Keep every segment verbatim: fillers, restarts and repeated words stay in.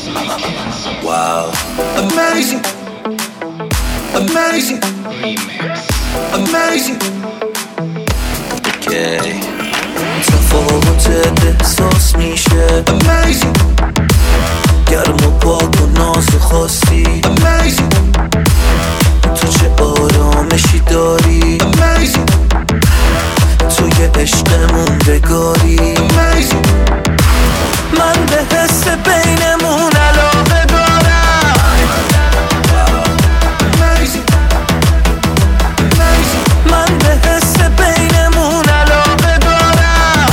Wow. Amazing. Amazing. Amazing. Okay. تفاوت احساس میشه Amazing. گرم و پاک و ناز و خاصی Amazing. تو چه آرامشی داری Amazing. تو یه عشق موندگاری Amazing. من به حس بینمون علاقه دارم Amazing. Amazing. من به حس بینمون علاقه دارم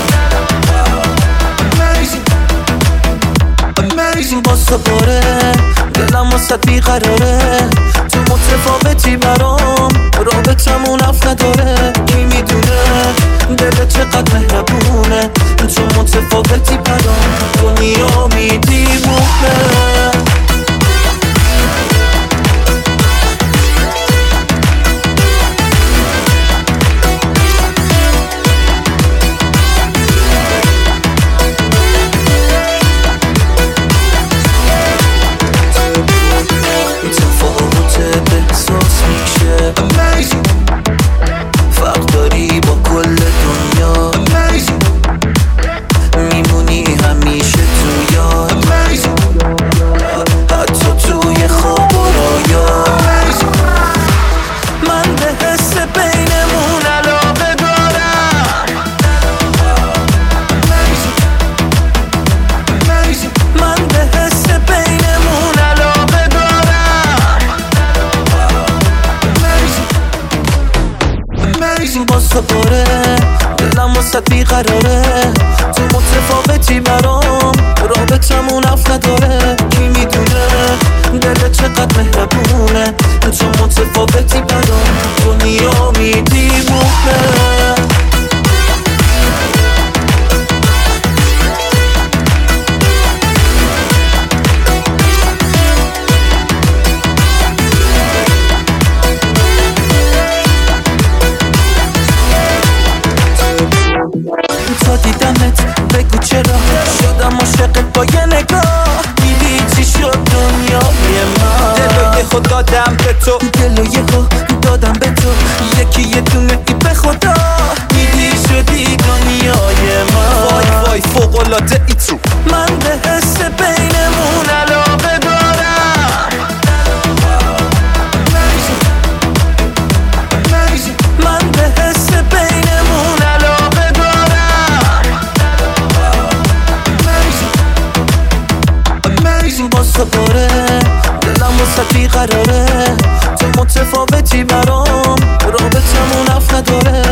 Amazing. Amazing. باز دوباره دلم واسد بیقراره تو متفاوتی برام رابطمون اف نداره کی میدونه دل چقدر مهربونه تو متفاوتی برام دنیا میدیمونه باز دوباره دلم واسد بیقراره تو متفاوتی برام رابطمون اف نداره کی میدونه دل چقدر مهربونه تو متفاوتی برام دنیا میدیمونه تا دیدمت بگو چرا شدم عاشقت با یه نگاه دیدی چی شد دنیای من دلو یه خود دادم به تو دلو یه خود دادم به تو یکی یه دونه ای به خدا دیدی شدی دنیای من وای وای فوق‌العاده ای تو من به حس بینمون علاقه دارم من به حس بینمون علاقه باز دوباره دلم واسد بیقراره تو متفاوتی برام رابطمون اف نداره